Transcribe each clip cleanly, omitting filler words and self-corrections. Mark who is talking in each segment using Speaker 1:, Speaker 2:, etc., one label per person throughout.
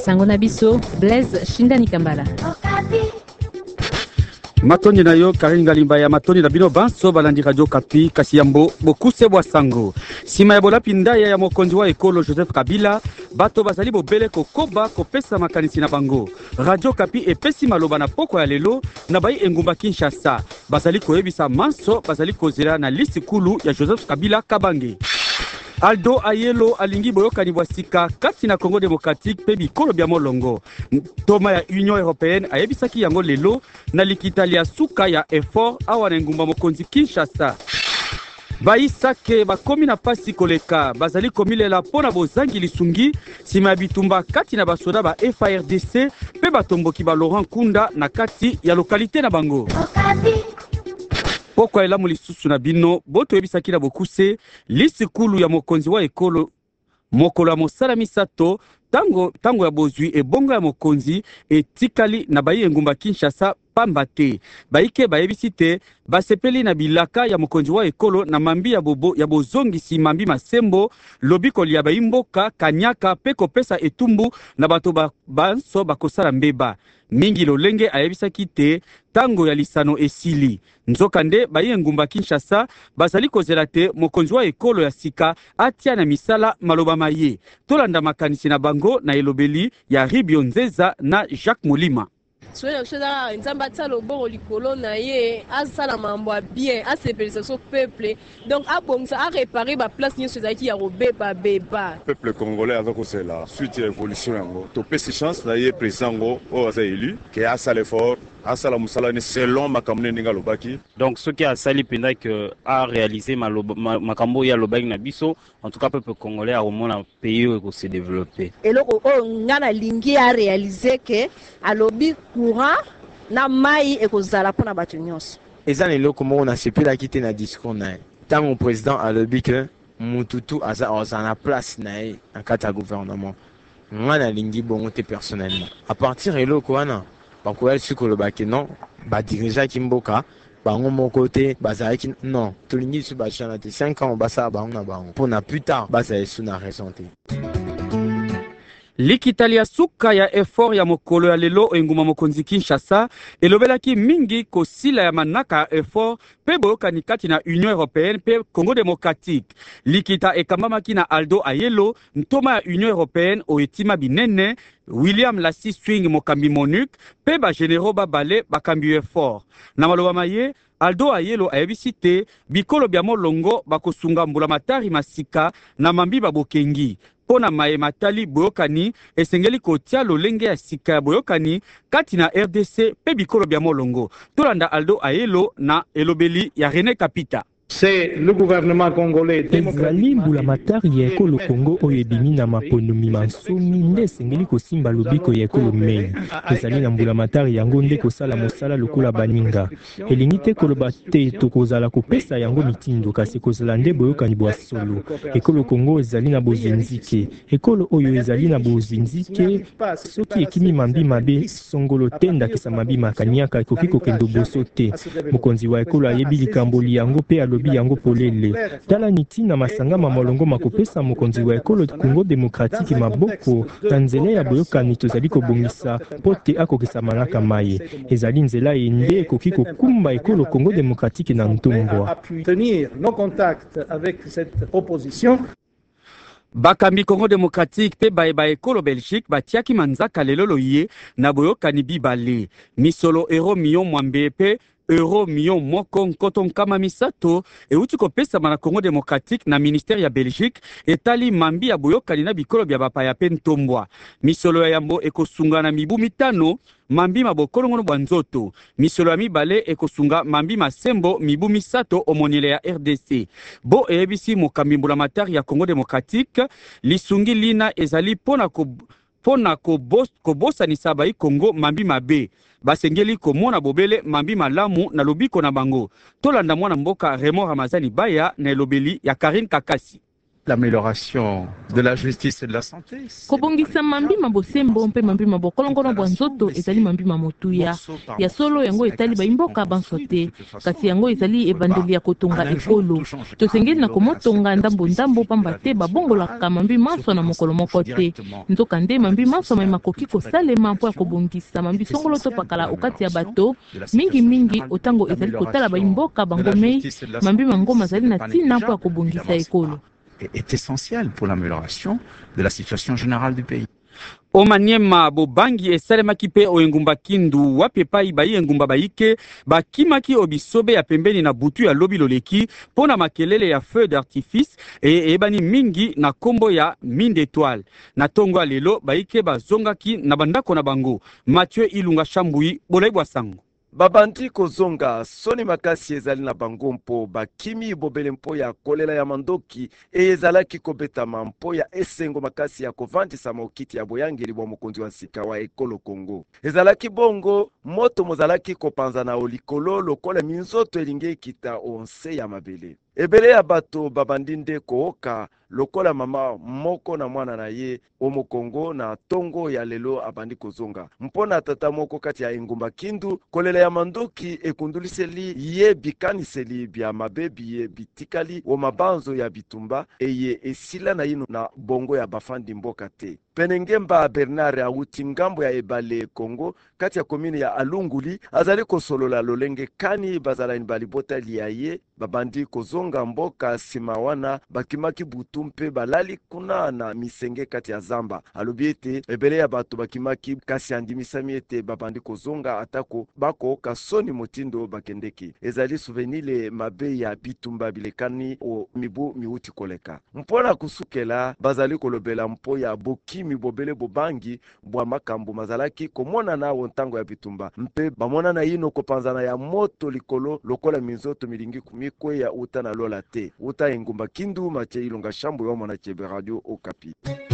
Speaker 1: Sango na biso, Blaise Shindani Kambala.
Speaker 2: Matoni na yo Karine Galimba ya matoni na bino banso balandi Radio Kapi kasi yambo bokuse bwa sango. Sima ya bola pindaya ya mokonzi wa ekolo Joseph Kabila, bato bazali bobele kokoba kopesa makanisi na bango. Radio Kapi epesi maloba na poko ya lelo na bai engumba Kinshasa. Bazali koyebisa manso bazali kozela na lisi kulu ya Joseph Kabila Kabange. Aldo Ayelo alingi boyokani bwa sika kati na Congo Démocratique pe bikolo bya molongo. Toma ya Union Européenne ayebisaki yango lelo na likitali ya suka ya effort awa na ngumba mokonzi Kinshasa. Baisake bakomi na pasi koleka bazali komilela pona bozangi lisungi sima ya bitumba kati na basoda ba FARDC pe batomboki ba Laurent Kunda na kati ya lokalite na bango. Poko elamu lisusu na bino boto yebisaki na bokuse lisi kulu ya mokonzi wa ekolo mokolo ya mosala misato tango ya bozwi ebongo ya mokonzi etikali na bayi engumba Kinshasa pamba te baike bayebisi te basepeli na bilaka ya mokonzi wa ekolo na mambi ya bozongisi mambi masembo lobiko lia bayimboka kanyaka pe kopesa etumbu na bato banso bakosala mbeba mingi lolenge ayebisaki te tango ya lisano esili nzokande bayi engumba Kinshasa bazali kozela te mokonzi wa ekolo ya sika atia na misala maloba maye tolanda makanisi na bango na elobeli ya Ribio Nzeza na Jacques Molima.
Speaker 3: Soyez là, nzamba tsalo bon likolo na ye asala mambo bien asepelisa so peuple donc abongisa a réparer ba place nyo sezaki ya robeba beba
Speaker 4: peuple congolais azako c'est la suite ya évolution yango to pesi chance na ye président ngo o za élu que asala effort asala musala ni selon makamne ninga lobaki
Speaker 5: donc ce qui a sali penda que a réalisé makambo ya lobaki na biso en tout cas peuple congolais a remona pays ko se développer
Speaker 6: et loko o ngana lingi a réaliser que a lobi courant na mai ekozala pona bato nyonso
Speaker 7: ezana eloko mo na sepela kite na discours na tant mon président a lobi que mututu aza na place na en kata gouvernement ngana lingi bongo te personnellement à partir eloko wana bakoyali sukolo bake non badirijaki mboka bango moko te bazalaki non tolingi lisu bachana te 5 ans basala bango na bango mpona plus tard bazala su na raison te.
Speaker 2: Likitali ya suka ya effort ya mokolo ya lelo enguma mokonzi Kinshasa elobelaki mingi kosila ya manaka ya effort pe boyokani kati na Union Européenne pe Congo Démocratique. Likita ekambamaki na Aldo Ayelo ntoma ya Union Européenne oetima binene William Lassi Swing mokambi Monique pe ba généraux babale bakambi effort. Na maloba maye Aldo Ayelo ayebisi te bikolo bya molongo bakosunga mbula matari masika na mambi babokengi. Pona maye matali boyokani esengeli kotia lolenge ya sika ya boyokani kati na RDC pe bikolo bya molongo. Tolanda Aldo Ayelo na elobeli ya René Kapita.
Speaker 8: C'est le gouvernement congolais
Speaker 9: ezali mbula matari ya ekolo Congo oyo ebimi na mapondomi mansomi nde esengeli kosimba lobiko ya ekolo mei ezali na mbula matari yango nde kosala mosala lokola baninga elingi te koloba te tokozala kopesa yango mitindo kasi kozala nde boyokani bwa solo ekolo Congo ezali na bozinzike ekolo oyo ezali na bozinzike soki ekimi mambi mabe songolo tenda kisa mambi makaniaka ekoki kokendo boso te mokonzi wa ekolo ayebi likamboli yango pe alobi yango polele tala nitina masanga mamolongo makopesa mokonzi wa ekolo Congo Démocratique maboko na nzela ya boyokani tozali kobongisa pote akokisa manaka maye ezali nzela ende ekoki kokumba ekolo Congo Démocratique na ntombwa
Speaker 8: tenir nos contacts avec cette proposition.
Speaker 2: Bakambi Congo Démocratique pe ba ekolo Belgique batiaki manzaka lelo loye na boyokani bibale misolo ero million mwambe pe euro million moko nkoto nkama misato euti kopesa na Congo Démocratique na ministère ya Belgique etali mambi ya boyokani na bikolo bya bapaya pe ntombwa misolo ya yambo ekosunga na mibu mitano mambi mabokolo ngono bwa nzoto misolo ya mibale ekosunga mambi masembo mibu misato omonile ya RDC bo ebisi mokambi mbula matari ya Congo Démocratique lisungi lina ezali pona kobosanisa bayi Congo mambi mabe basengeli komona bobele mambi malamu na lobiko na bango tolanda mwana mboka Raymond Ramazani Baya na elobeli ya Karine Kakasi.
Speaker 10: L'amélioration de la justice et de la santé.
Speaker 1: Kobongisa mambi mabosembo mpe mambi mabokolongono bwa nzoto ezali mambi mamotuya ya solo yango etali baimboka bansote kasi yango ezali ebandeli ya kotonga ekolo tosengeli na komotonga ndambo pamba te babongolaka mambi maso na mokolo moko te nzoka nde mambi maso mai makoki kosalema mpo ya kobongisa mambi songolo to pakala okati ya bato mingi otango ezali kotala baimboka bango mei mambi mango mazali na tina mpo ya kobongisa ekolo
Speaker 10: est essentiel pour l'amélioration de la situation générale du pays.
Speaker 2: O Maniema bobangi esalemaki mpe o engumba kindu wapi epai bayi engumba bayike bakimaki obisobe ya pembeni na butu ya lobi loleki mpona makelele ya feu d'artifice ebani mingi na kombo ya mine d'étoile na tongo ya lelo bayike bazongaki na bandako na bango. Mathieu Ilunga Shambui bolai bwa sango
Speaker 11: babandi kozonga soni makasi ezali na bango mpo bakimi bobele mpo ya kolela ya mandoki ezalaki kobetama mpo ya esengo makasi ya kovandisa mokiti ya boyangeli bwa mokonzi wa sika wa ekolo Kongo. Ezalaki bongo moto mozalaki kopanza na olikolo lokola minzoto elingi ekita onse ya mabele. Ebele ya bato babandi nde kooka lokola mama moko na mwana na ye omo Kongo na tongo ya lelo abandi kozonga. Mpona tata moko kati ya engumba kindu kolela ya mandoki ekunduliseli ye bikaniseli bya mabebi ye bitikali o mabanzo ya bitumba eye esila na ino na bongo ya bafandi mboka te. Penengemba Bernard auti ngambo ya ebale Kongo kati ya komine ya Alunguli azali kosolola lolenge kani bazala balibota liaye babandi kozonga mboka simawana bakimaki butumpe balali kuna na misenge kati ya zamba. Alobi ete ebele ya bato bakimaki kasi andimisami ete babandi kozonga atako bako kasoni motindo bakendeki. Ezali souvenile mabe ya bitumba bilekani o mibu miuti koleka. Mpona kusukela bazali kolobela mpo ya boki mibobele bobangi bwa makambo mazalaki komona na wontango ya bitumba mpe bamona na ino kopanzana ya moto likolo lokola minzoto milingi kumikwe ya uta na lola te uta engumba kindu Mathieu Ilunga Shambui wa mwana chebe Radio Okapi.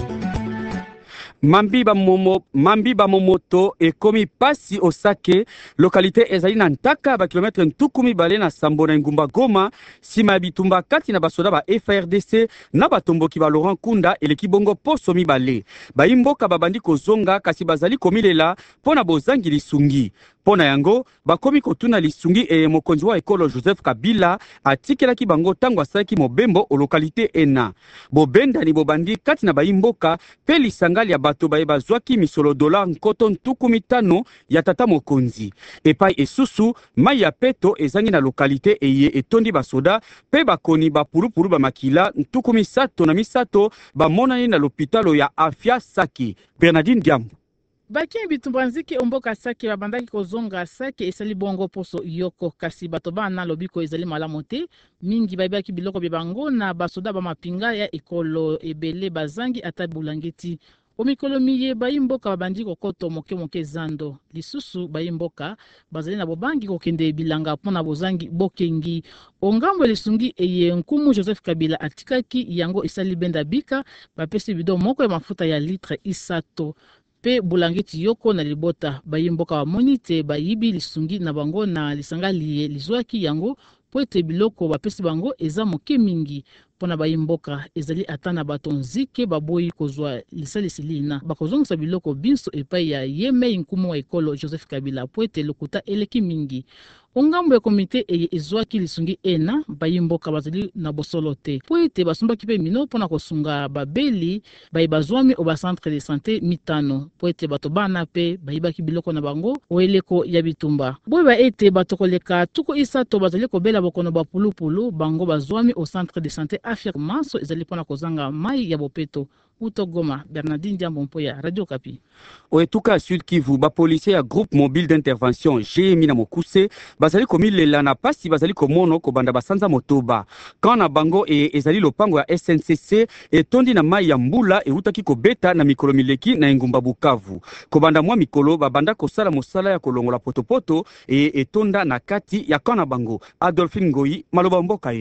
Speaker 2: Mambiba momoto ekomi pasi osake lokalité ezali na ntaka ba kilometre ntukumi bale na sambo na ngumba Goma sima ya bitumba kati na basoda ba FARDC na batomboki ba Laurent Kunda eleki bongo poso mibale baimboka babandi kozonga kasi bazali komilela pona bozangi lisungi. Pona yango bakomi kotuna lisungi mokonzi wa ekolo Joseph Kabila atikelaki bango tango asalaki mobembo o lokalité ena bobenda ni bobandi kati na baimboka pe lisangali ya bato baye bazwaki misolo dola nkoto ntukumi tano ya tata mokonzi epai esusu mai ya peto ezangi na lokalité eye etondi basoda pe bakoni bapulupulu bamakila ntukumi sato na misato bamonani na lopitalo ya Afia Saki. Bernardine Diambo
Speaker 1: baki bitumba nziki omboka Sake babandaki kozonga Sake esali bongo poso yoko kasi bato bana lobiko ezali malamu te mingi babaki biloko bibango na basoda ba mapinga ya ekolo ebele bazangi ata bulangeti omikolo miye baimboka babandi kokoto moke zando lisusu baimboka bazali na bobangi kokende bilanga pona bozangi bokengi ongambo lisungi eye nkumu Joseph Kabila atikaki yango esali benda bika bapesi bido moko ya mafuta ya litre isato pe bulangeti yoko na libota bayimboka wa monite bayibi lisungi na bango na lisanga liye lizwaki yango po ete biloko bapesi bango eza moke mingi pona bayimboka ezali atana bato nzike baboyi kozwa lisalisi lina bakozongisa biloko binso epai ya yeme nkumu wa ekolo Joseph Kabila po ete lokuta eleki mingi ongambo ya komite eye ezwaki lisungi ena bayimboka bazali na bosolo te po ete basumbaki pe mino pona kosunga babeli bazwami o ba centre de santé mitano po ete bato bana pe bayibaki biloko na bango oeleko ya bitumba boye ba ete bato koleka tuko isato bazali kobela bokono bapulupulu bango bazwami au centre de santé Afia Maso ezali pona kozanga mai ya bopeto. Uto Goma, Bernardine Diambo ya Radio Kapi.
Speaker 2: Oetuka Sud Kivu, ba policier ya groupe mobile d'intervention GMI na Mokuse, bazali komilela na pasi bazali komono kobanda basanza motoba. Kana bango ezali lopango ya SNCC etondi na mai ya mbula eutaki kobeta na mikolo mileki na engumba Bukavu. Kobanda mwa mikolo babanda kosala mosala ya kolongola potopoto etonda na kati ya kana bango. Adolphine Ngoyi, maloba mboka yo.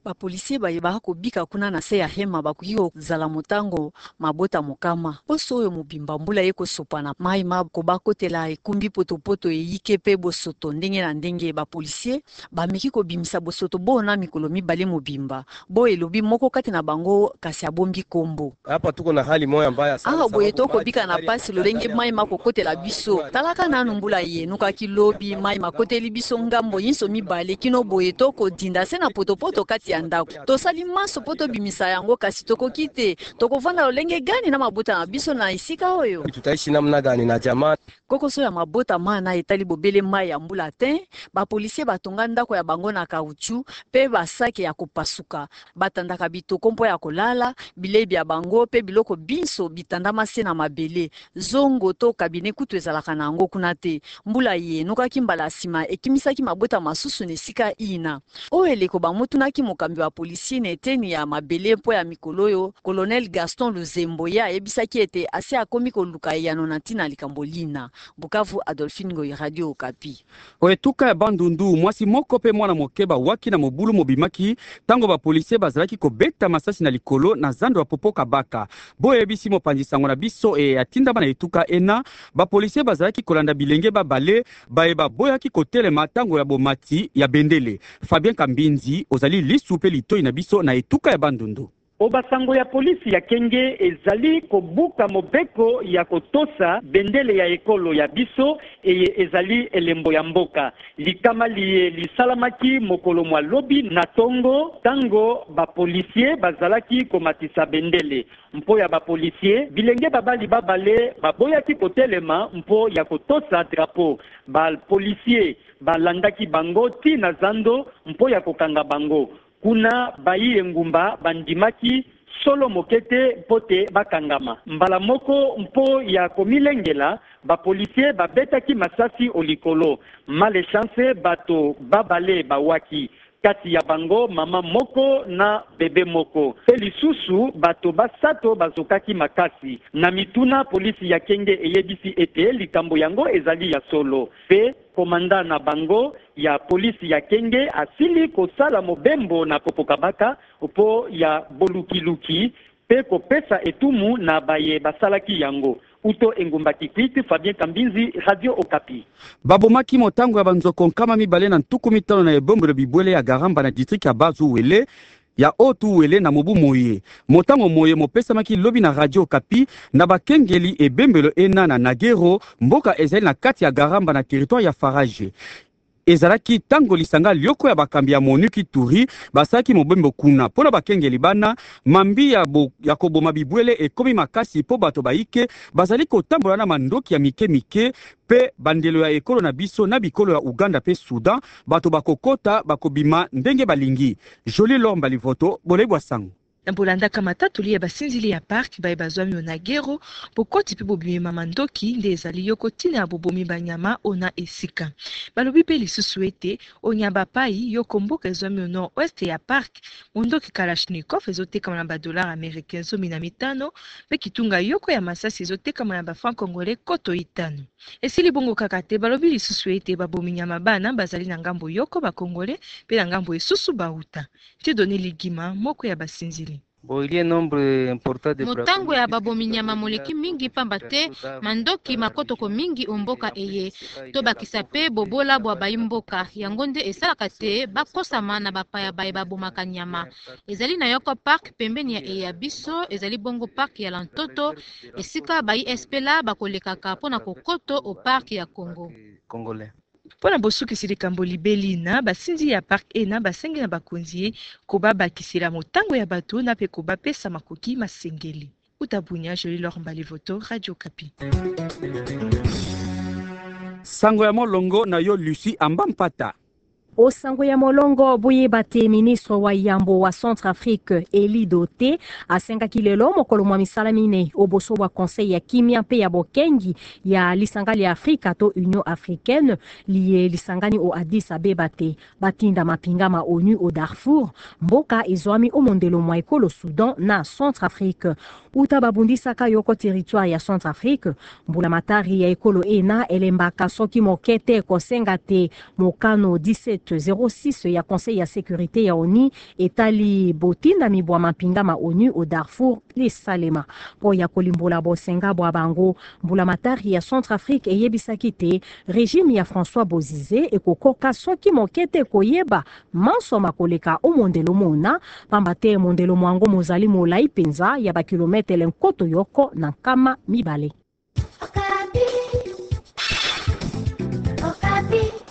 Speaker 12: bapolisier bayebaka kobika kuna na se ya hema bakoki kozala motango mabota mokama poso oyo mobimba mbula ye kosopana mai mako bakotela ekumbi potopoto eyike pe bosoto ndenge na ndenge bapolisier bameki kobimisa bosoto bona mikolo mibale mobimba bo elobi moko kati na bango kasi abombi kombo
Speaker 11: hapa tuko na hali moya mbaya sana
Speaker 12: boye tokobika na pasi lolenge mai makokotela biso talaka nanu mbula yenukaki lobi mai makoteli biso ngambo nyinso mibale kino boye tokodinda se na potopoto kati ya ndako tosali maso po tobimisa yango kasi tokoki te tokovanda lolenge gani na mabota na biso na esika oyo
Speaker 11: tutaishi namna gani na jamaa
Speaker 12: kokoso ya mabota mana etali bobele mai ya mbula te bapolisier batonga ndako ya bango na kauchu pe basake ya kopasuka batandaka bitoko mpo ya kolala bilebi ya bango pe biloko biso bitandama se na mabele zongo to kabine kutu ezalaka na yango kuna te mbula yenukaki mbala nsima ekimisaki mabota masusu na esika ina oyo eleko bamotunaki mokambi wa policier na eteni ya mabele mpo ya mikolo oyo colonel Gaston Luzembo ye ayebisaki ete ase akomi koluka eyano na ntina likambo lina. Bukavu, Adolphine Ngoyi, Radio Okapi.
Speaker 2: Oetuka ya Bandundu mwasi moko pe mwana mokeba waki na mobulu mobimaki tango bapolisier bazalaki kobeta masasi na likolo na zando ya popo kabaka boyebisi mopanzi sango na biso atinda bana etuka ena bapolisier bazalaki kolanda bilenge babale bayeba boyaki kotelema tango ya bomati ya bendele. Fabien Kambinzi ozali lisu pe litoi na biso na etuka ya Bandundu.
Speaker 13: Obasango ya polisi ya Kenge ezali kobuka mobeko ya kotosa bendele ya ekolo ya biso ezali elembo ya mboka. Likama lisalamaki mokolo mwa lobi na tongo tango bapolisier bazalaki komatisa bendele. Mpo ya bapolisier bilenge babali babale baboyaki kotelema mpo ya kotosa drapeau. Bapolisier balandaki bango ti na zando mpo ya kokanga bango. Kuna bayi engumba bandimaki solo mokete pote bakangama. Mbala moko mpo ya komilengela bapolisier babetaki masasi olikolo. Malechance bato babale bawaki. Kati ya bango mama moko na bebe moko. Felisusu bato basato bazokaki makasi. Na mituna polisi ya Kenge eyebisi ete likambo yango ezali ya solo. Pe komanda na bango ya polisi ya Kenge asili kosala mobembo na Popokabaka upo ya bolukiluki pe kopesa etumu na baye basalaki yango. Uto engumba kikwiti, Fabien Kambinzi, Radio Okapi.
Speaker 2: Babomaki motango ya banzoko nkama mibale na ntuku mitano na ebombelo bibwele ya Garamba na district ya Bazu Wele ya Otu Wele na mobu moye. Motango moye mopesa maki lobi na Radio Okapi na bakengeli ebembelo ena na Nagero mboka ezali na kati ya Garamba na territoire ya Farage. Ezalaki tango lisanga lioko ya bakambi ya Monuki Turi basaki mobembo kuna pona bakengeli bana mambi ya koboma bibwele ekomi makasi po bato baike bazali kotambola na mandoki ya mike pe bandelo ya ekolo na biso na bikolo ya Uganda pe Sudan bato bakokota bakobima ndenge balingi. Jolie Lomba livoto bolebwa sango.
Speaker 14: Mbolanda kama tatuli ya basinzili ya park bae bazwami onagero pokoti pe bobimi mamandoki nde ezali yoko tina ya bobomi banyama ona esika. Balobi pe lisusu ete onyamba pai yoko mboka ezwami nord ouest ya park mondoki Kalashnikov ezotekama na $1 américain 15 pe kitunga yoko ya masasi ezotekama na $5 congolais koto 5. Esili bongo kaka te balobi lisusu ete babomi nyama bana bazali na ngambo yoko ba congolais pe na ngambo esusu bauta. Te donner ligima moko ya basinzili.
Speaker 15: Motango ya babomi nyama moleki mingi pamba te mandoki makotoko mingi omboka eye to bakisa pe bobola bwa bayimboka yango nde esalaka te bakosama na bapaya baye babomaka nyama. Ezali na yoko park pembeni ya eya biso ezali bongo park ya Lantoto esika bayi espela bakolekaka pona kokoto o park ya Congo
Speaker 14: Congolais. Pona bosukisi likambo libelina basinzi ya park ena basengi na bakonzi koba bakisila motango ya bato na pe koba pesa makoki masengeli. Utabunya Jolie Lormba Livoto, Radio Okapi.
Speaker 2: Sango ya molongo na yo Lucie Ambampata.
Speaker 16: Osango ya molongo boyeba te ministre wa yambo wa Centrafrique Eli Doté asengaki lelo mokolo mwa misala mine oboso wa conseil ya kimia pe ya bokengi ya lisangali ya Afrika to Union Africaine liye lisangani o Addis Abeba te batinda mapingama ONU o Darfour mboka ezwami o mondelo mwa ekolo Sudan na Centrafrique uta babundisaka yoko territoire ya Centrafrique mbula matari ya ekolo ena elembaka soki mokete kosenga te mokano 17 1706 ya Conseil ya sécurité ya ONU etali botinda mibwa mapinga ma ONU au Darfour les Salema po ya kolimbola bosenga bwa bango mbula matari ya Centrafrique eyebisaki te régime ya François Bozize ekokoka soki mokete koyeba manso makoleka o mondelo mona pamba te mondelo mwango mozali molai penza ya ba kilometre nkoto yoko na nkama mibale.
Speaker 17: Okapi.